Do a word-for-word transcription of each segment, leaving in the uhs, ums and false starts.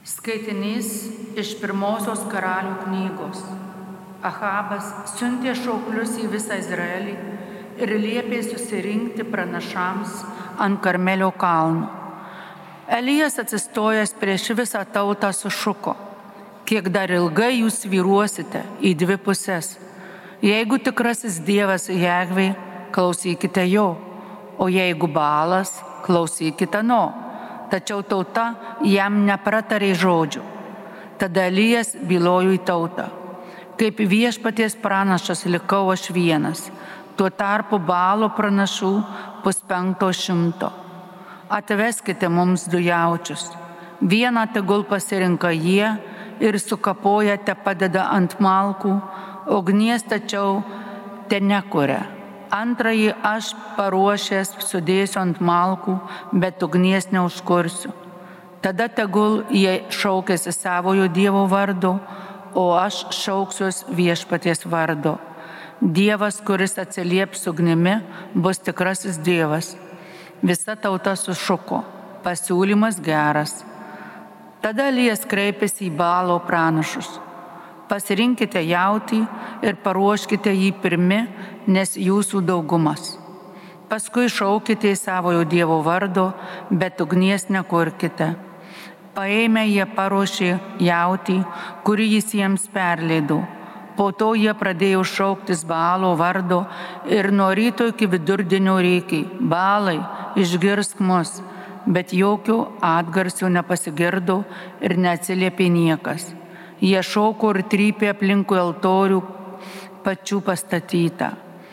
Skaitinys iš pirmosios Karalių knygos. Ahabas siuntė šauklius į visą Izraelį ir liepė susirinkti pranašams ant Karmelio kalno. Elijas atsistojęs prieš visą tautą sušuko: kiek dar ilgai jūs svyruosite į dvi pusės? Jeigu tikrasis Dievas Jahvė, klausykite jo, o jeigu Baalas, klausykite no. Tačiau tauta jam nepratarė žodžių. Tada Elijas bylojo į tautą: kaip viešpaties pranašas likau aš vienas, tuo tarpu Baalo pranašų puspenkto šimto. Atveskite mums du jaučius, vieną tegul pasirinka jie ir sukapoja te padeda ant malkų, ugnies tačiau te nekuria. Antrąjį aš paruošęs sudėsiu ant malkų, bet ugnies neužkursiu. Tada tegul jie šaukėsi savojo Dievo vardo, o aš šauksiuos viešpaties vardo. Dievas, kuris atsilieps ugnimi, bus tikrasis Dievas. Visa tauta sušuko: pasiūlymas geras. Tada Elijas kreipėsi į Baalo pranašus: pasirinkite jautį ir paruoškite jį pirmi, nes jūsų daugumas. Paskui šaukite į savojo Dievo vardo, bet ugnies nekurkite. Paėmę jie paruošė jautį, kurį jis jiems perleido. Po to jie pradėjo šauktis Baalo vardo ir nuo ryto iki vidurdienio rėkė: Baalai, išgirsk mus. Bet jokių atgarsių nepasigirdo ir neatsiliepė niekas. Jie šauko ir trypė aplinkui altorių pačių pastatytą.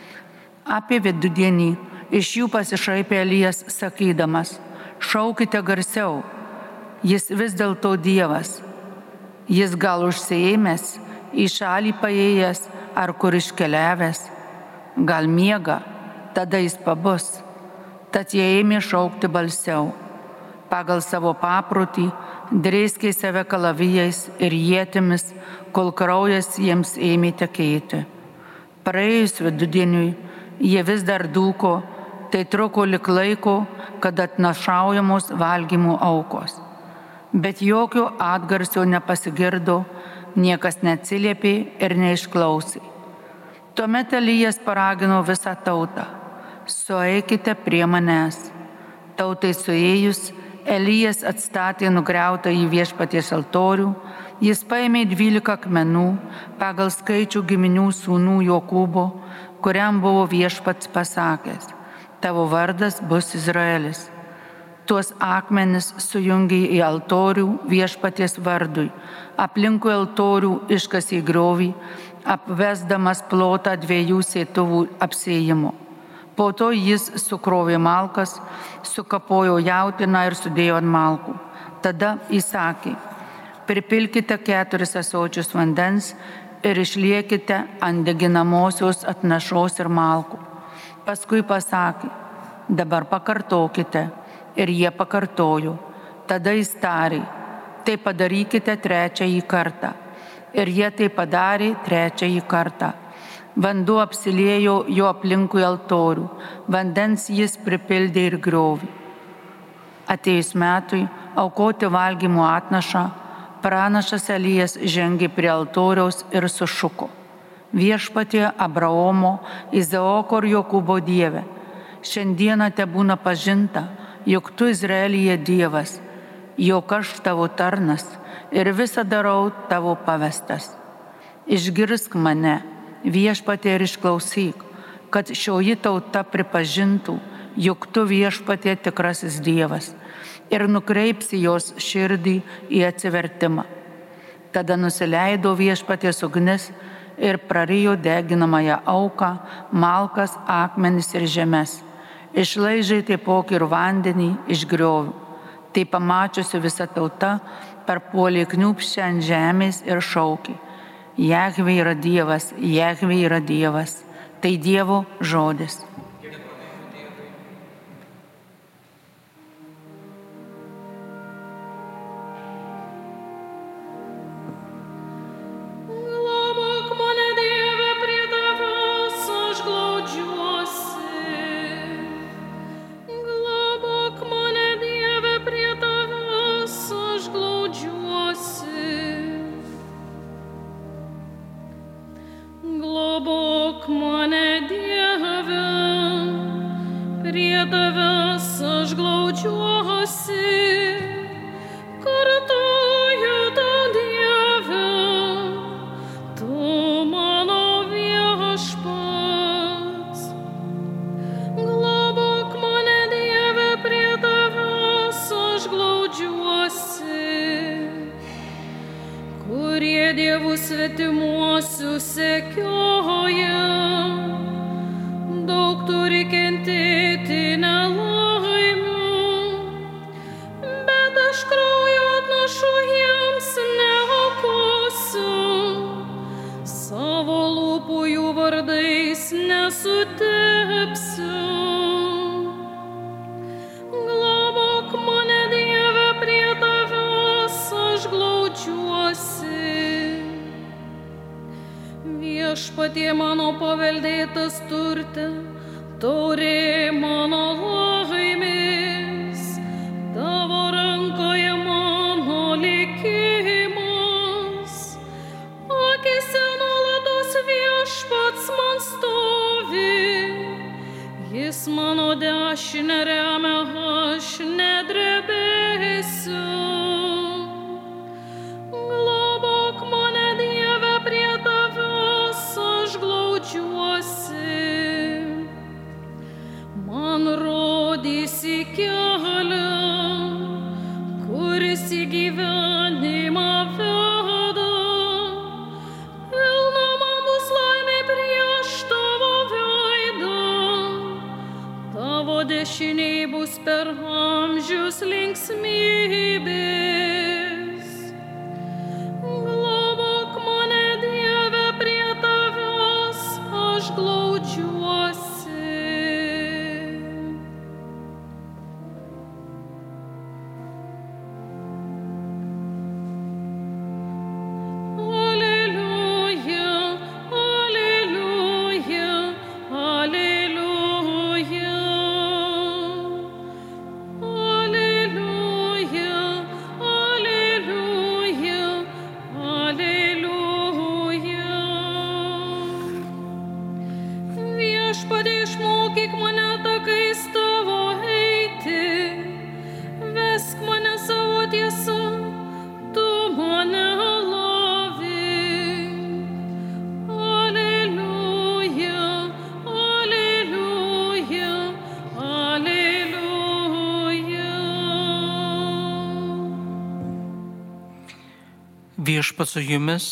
Apie vidudienį iš jų pasišaipė Elijas sakydamas: šaukite garsiau, jis vis dėlto Dievas. Jis gal užsiėmęs, į šalį paėjęs ar kur iškeliavęs, gal miega, tada jis pabus. Tad jie ėmė šaukti balsiau. Pagal savo paprotį drėskė save kalavijais ir ietimis, kol kraujas jiems ėmė tekėti. Praėjus vidudieniui jie vis dar dūko, tai truko lik laiko, kad atnašaujamos valgymų aukos. Bet jokio atgarsio nepasigirdo, niekas neatsiliepė ir neišklausė. Tuomet Elijas paragino visą tautą: sueikite prie manęs. Tautai suėjus, Elijas atstatė nugriautą į viešpaties altorių, jis paėmė dvylika akmenų pagal skaičių giminių sūnų Jokūbo, kuriam buvo viešpats pasakęs: tavo vardas bus Izraelis. Tuos akmenis sujungė į altorių viešpaties vardui, aplinkui altorių iškasė griovį, apvesdamas plotą dviejų sėtuvų apsėjimo. Po to jis sukrovė malkas, sukapojo jautieną ir sudėjo ant malkų. Tada įsakė: pripilkite keturis ąsočius vandens ir išliekite ant deginamosios atnašos ir malkų. Paskui pasakė: dabar pakartokite. Ir jie pakartojo. Tada jis tarė: tai padarykite trečiąjį kartą. Ir jie tai padarė trečiąjį kartą. Vanduo apsiliejo jo aplinkui altorių, vandens jis pripildė ir griovį. Atėjus metui aukoti valgymo atnašą, pranašas Elijas žengė prie altoriaus ir sušuko: viešpatie Abraomo, Izaoko ir Jokūbo Dieve, šiandieną tebūna pažinta, jog tu Izraelyje Dievas, jog aš tavo tarnas ir visą darau tavo pavestas. Išgirsk mane, viešpatie, ir išklausyk, kad šioji tauta pripažintų, jog tu viešpatie tikrasis Dievas, ir nukreipsi jos širdį į atsivertimą. Tada nusileido viešpaties ugnis ir prarijo deginamąją auką, malkas, akmenis ir žemes. Išlaižė taipogi ir vandenį iš griovių. Tai pamačiusi visa tauta parpuolė kniūbsčia ant žemės ir šaukė: Jahvė yra Dievas, Jahvė yra Dievas. Tai Dievo žodis. Globok mane, Dieve, prie tavęs aš glaudžiuosi. kurie dievų svetimuosius sekioja, daug turi kentėti nelaimių, bet aš kraujo atnašu jiems neaukosiu, savo lūpų jų vardais nesutepsiu. Globok mane, Dieve, prie tavęs aš glaudžiuosi. Viešpatie mano paveldėtas turte, taurė mano laimės, tavo rankoje mano likimas. Akyse nuolatos viešpats man stovi, jis mano dešinę remia, aš nedrebėsiu. Globok mane, Dieve, prie tavęs aš glaudžiuosi. Man rodysi kelią, kuris į gyvenimą veda. Pilna man bus laimė prieš tavo veidą, tavo dešinėj bus per amžius linksmybės. Globok mane, Dieve, prie tavęs aš glaudžiuosi. Viešpatie, išmokyk mane takais tavo eiti, vesk mane savo tiesa, tu mane lavink. Aleliuja, aleliuja, aleliuja. Viešpats su jumis.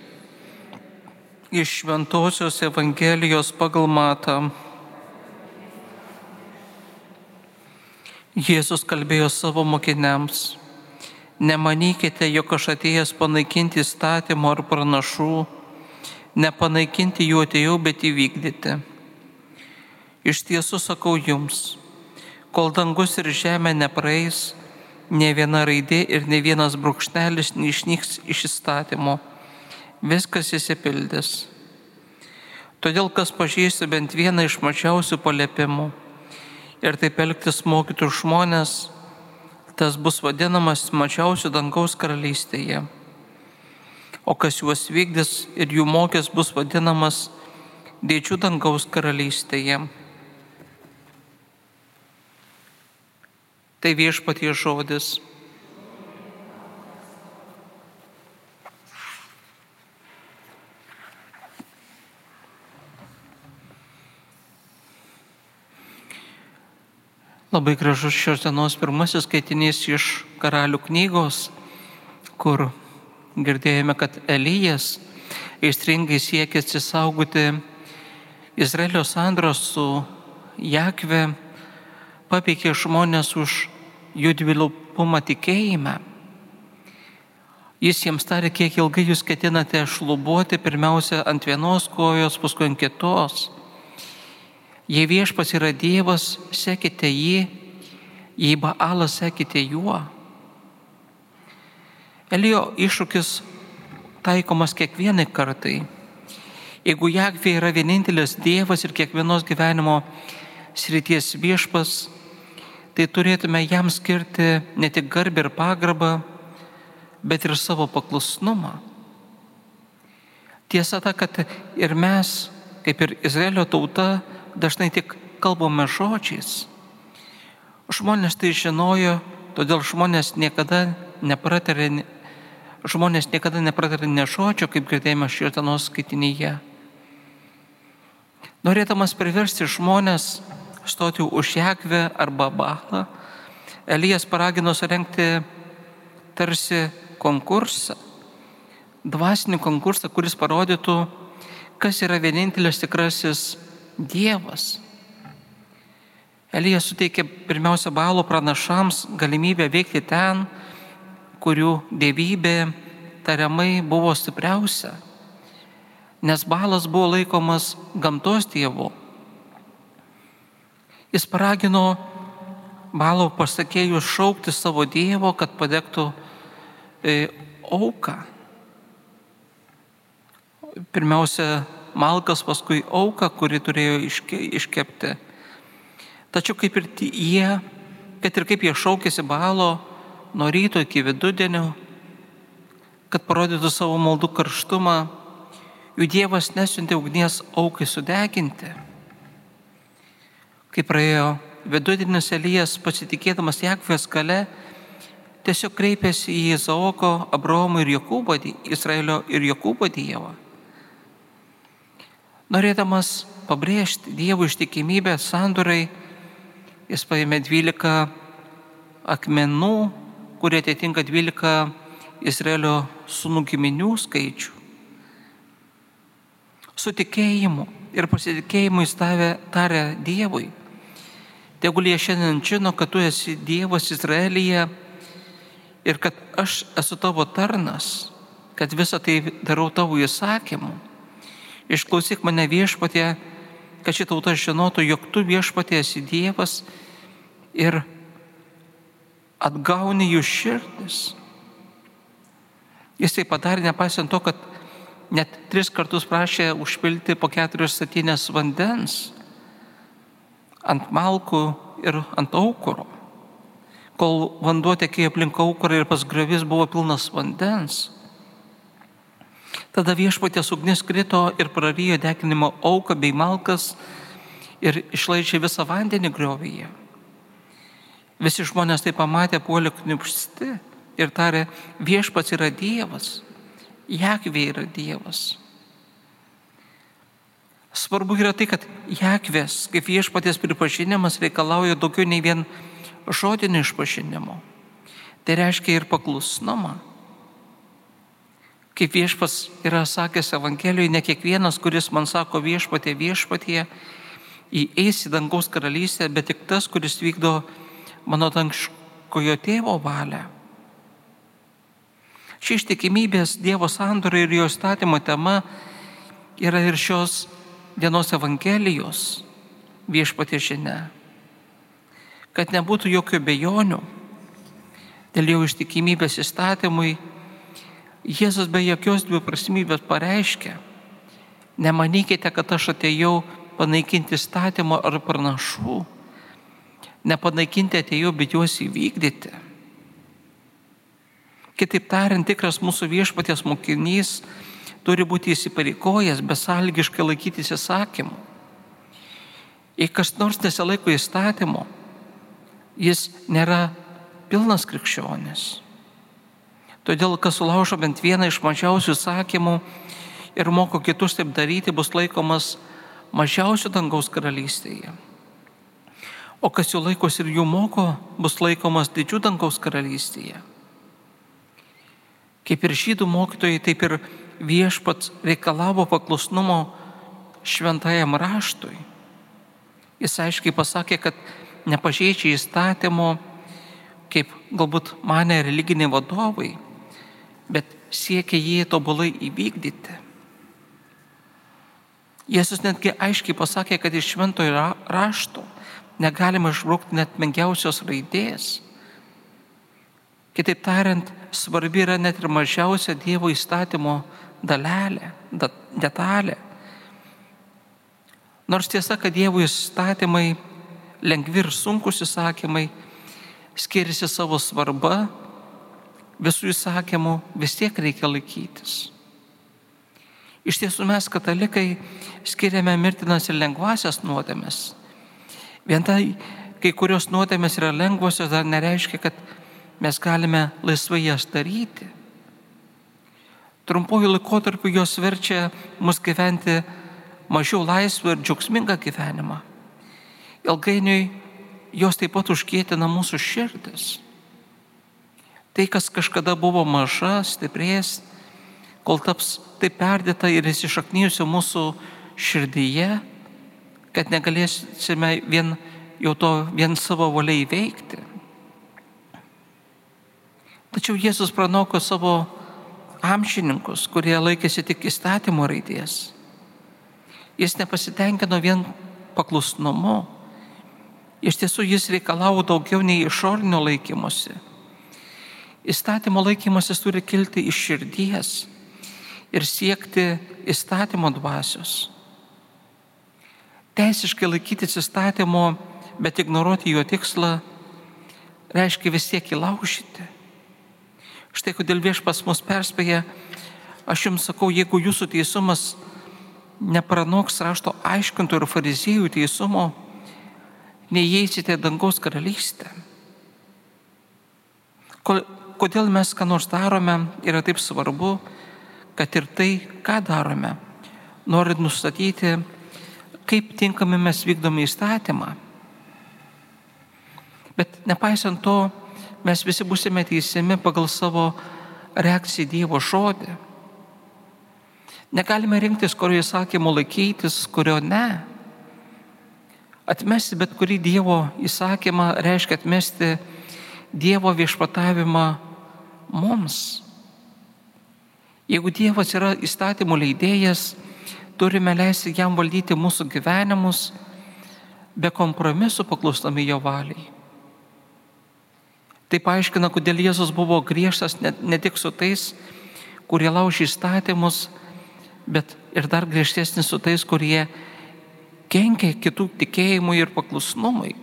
Iš Šventosios Evangelijos pagal Matą. Jėzus kalbėjo savo mokiniams: nemanykite, jog aš atėjęs panaikinti įstatymo ar pranašų, nepanaikinti jų atėjau, bet įvykdyti. Iš tiesų sakau jums, kol dangus ir žemė nepraeis, ne viena raidė ir ne vienas brūkšnelis neišnyks iš įstatymo, viskas įsipildys. Todėl, kas pažeistų bent vieną iš mažiausių paliepimų ir taip elgtis mokytų žmonės, tas bus vadinamas mažiausiu dangaus karalystėje. O kas juos vykdys ir jų mokės, bus vadinamas didžiu dangaus karalystėje. Tai Viešpaties žodis. Labai gražus šios dienos pirmasis skaitinys iš Karalių knygos, kur girdėjome, kad Elijas aistringai siekė atsisaugoti Izraelio sandros su Jahve, papeikė žmonės už jų dvilypumą tikėjime. Jis jiems tarė, kiek ilgai jūs ketinate šlubuoti, pirmiausia ant vienos kojos, paskui ant kitos. Jei Viešpats yra Dievas, sekite jį, jei Baalas, sekite juo. Elijo iššūkis taikomas kiekvienai kartai. Jeigu Jahvė yra vienintelis Dievas ir kiekvienos gyvenimo srities viešpas, tai turėtume jam skirti ne tik garbę ir pagarbą, bet ir savo paklusnumą. Tiesa ta, kad ir mes, kaip ir Izraelio tauta, dažnai tik kalbame žodžiais. Žmonės tai žinojo, todėl žmonės niekada nepratarė, žmonės niekada nepratarė ne žodžio, kaip girdėjome šios dienos skaitinyje. Norėdamas priversti žmonės stoti už Jahvę arba Baalą, Elijas paragino surengti tarsi konkursą, dvasinį konkursą, kuris parodytų, kas yra vienintelis tikrasis Dievas. Elijas suteikė pirmiausia Baalo pranašams galimybę veikti ten, kurių dievybė tariamai buvo stipriausia, nes Baalas buvo laikomas gamtos dievu. Jis paragino Baalo pasakėjus šaukti savo dievo, kad padegtų e, auką. Pirmiausia malkas, paskui auką, kuri turėjo iške, iškepti. Tačiau kaip ir jie, kad ir kaip jie šaukėsi Baalo nuo ryto iki vidudienio, kad parodytų savo maldų karštumą, jų Dievas nesiuntė ugnies aukai sudeginti. Kai praėjo vidudienis, Elijas, pasitikėdamas Jahvės galia, tiesiog kreipėsi į Izaoko, Abraomo ir Jokūbo, Izraelio ir Jokūbo Dievą. Norėdamas pabrėžti Dievo ištikimybę sandorai, jis paėmė dvylika akmenų, kurie atitinka dvylika Izraelio sūnų giminių skaičių. Su tikėjimu ir pasitikėjimu jis tarė Dievui: tegul jie šiandien žino, kad tu esi Dievas Izraelyje ir kad aš esu tavo tarnas, kad visą tai darau tavo įsakymu. Išklausyk mane, Viešpatie, kad ši tauta žinotų, jog tu, Viešpatie, esi Dievas ir atgauni jų širdis. Jis tai padarė nepaisant to, kad net tris kartus prašė užpilti po keturias statinės vandens ant malkų ir ant aukuro. Kol vanduo tekėjo aplink aukurą ir pas griovius buvo pilnas vandens. Tada Viešpaties ugnis krito ir prarijo deginimo auką bei malkas ir išlaižė visą vandenį griovyje. Visi žmonės tai pamatė, puolė kniupšti ir tarė: Viešpats yra Dievas, Jahvė yra Dievas. Svarbu yra tai, kad Jahvės kaip Viešpaties pripažinimas reikalauja daugiau nei vien žodinio išpažinimo. Tai reiškia ir paklusnumą. Kaip Viešpats yra sakęs Evangelijoje, ne kiekvienas, kuris man sako Viešpatie, Viešpatie, įeis į dangaus karalystę, bet tik tas, kuris vykdo mano dangiškojo tėvo valią. Ši ištikimybės Dievo sandorai ir jo įstatymo tema yra ir šios dienos Evangelijos Viešpaties žinia. Kad nebūtų jokių abejonių dėl jo ištikimybės įstatymui, Jėzus be jokios dviprasmybės pareiškia: nemanykite, kad aš atėjau panaikinti įstatymo ar pranašų. Nepanaikinti atėjau, bet juos įvykdyti. Kitaip tariant, tikras mūsų Viešpaties mokinys turi būti įsipareigojęs besąlygiškai laikytis įsakymų. Jei kas nors nesilaiko įstatymo, jis nėra pilnas krikščionis. Todėl, kas sulaužo bent vieną iš mažiausių įsakymų ir moko kitus taip daryti, bus laikomas mažiausiu dangaus karalystėje. O kas jų laikos ir jų moko, bus laikomas didžiu dangaus karalystėje. Kaip ir žydų mokytojai, taip ir Viešpats reikalavo paklusnumo šventajam raštui. Jis aiškiai pasakė, kad nepažeidžia įstatymo, kaip galbūt manė religiniai vadovai, bet siekia jį tobulai įvykdyti. Jėzus netgi aiškiai pasakė, kad iš šventojo rašto negalima išbraukti net menkiausios raidės. Kitaip tariant, svarbi yra net ir mažiausia Dievo įstatymo dalelė, detalė. Nors tiesa, kad Dievo įstatymai, lengvi ir sunkus įsakymai, skiriasi savo svarba, visų įsakymų vis tiek reikia laikytis. Iš tiesų mes, katalikai, skiriame mirtinas ir lengvasias nuodėmes. Vien tai, kai kurios nuodėmės yra lengvosios, dar nereiškia, kad mes galime laisvai jas daryti. Trumpuoju laikotarpiu jos verčia mus gyventi mažiau laisvą ir džiaugsmingą gyvenimą. Ilgainiui jos taip pat užkietina mūsų širdis. Tai, kas kažkada buvo maža, stiprės, kol taps taip perdėta ir įsišaknyjusi mūsų širdyje, kad negalėsime vien, jau to vien savo valia įveikti. Tačiau Jėzus pranoko savo amžininkus, kurie laikėsi tik įstatymo raidės. Jis nepasitenkino vien paklusnumu. Iš tiesų jis reikalavo daugiau nei išorinio laikymosi. Įstatymo laikymasis turi kilti iš širdies ir siekti įstatymo dvasios. Teisiškai laikytis įstatymo, bet ignoruoti jo tikslą, reiškia vis tiek įlaužyti. Štai kodėl Viešpats mus perspėja, aš jums sakau, jeigu jūsų teisumas nepranoks rašto aiškintų ir fariziejų teisumo, neįeisite dangaus karalystę. Kodėl mes ką nors darome, yra taip svarbu, kad ir tai, ką darome, norint nustatyti, kaip tinkami mes vykdome įstatymą. Bet nepaisant to, mes visi būsime teisiami pagal savo reakciją į Dievo žodį. Negalime rinktis, kurio įsakymo laikytis, kurio ne. Atmesti bet kurį Dievo įsakymą reiškia atmesti Dievo viešpatavimą mums. Jeigu Dievas yra įstatymų leidėjas, turime leisti jam valdyti mūsų gyvenimus, be kompromisų paklusdami jo valiai. Tai paaiškina, kodėl Jėzus buvo griežtas ne, ne tik su tais, kurie laužė įstatymus, bet ir dar griežtesnis su tais, kurie kenkia kitų tikėjimui ir paklusnumui.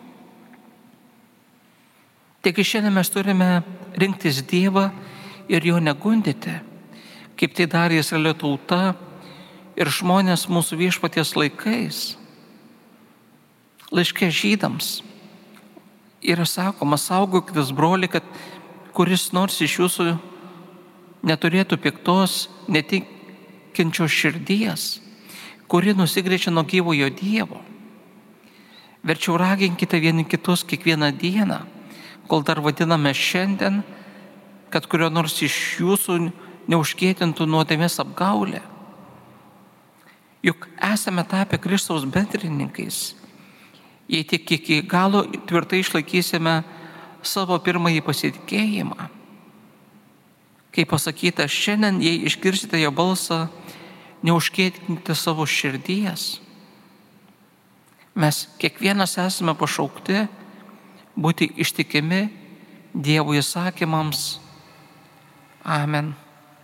Taigi šiandien mes turime rinktis Dievą ir jo negundyti, kaip tai darė Izraelio tauta ir žmonės mūsų Viešpaties laikais. Laiške Žydams yra sakoma, saugokitės, broli, kad kuris nors iš jūsų neturėtų piktos, netikinčios širdies, kuri nusigręžia nuo gyvojo Dievo. Verčiau raginkite vieni kitus kiekvieną dieną, kol dar vadiname šiandien, kad kurio nors iš jūsų neužkėtintų nuodėmės apgaulę. Juk esame tapę Kristaus bendrininkais, jei tik iki galo tvirtai išlaikysime savo pirmąjį pasitikėjimą. Kaip pasakyta, šiandien, jei išgirsite jo balsą, neužkėtinkite savo širdies. Mes kiekvienas esame pašaukti būti ištikimi Dievo įsakymams. Amen.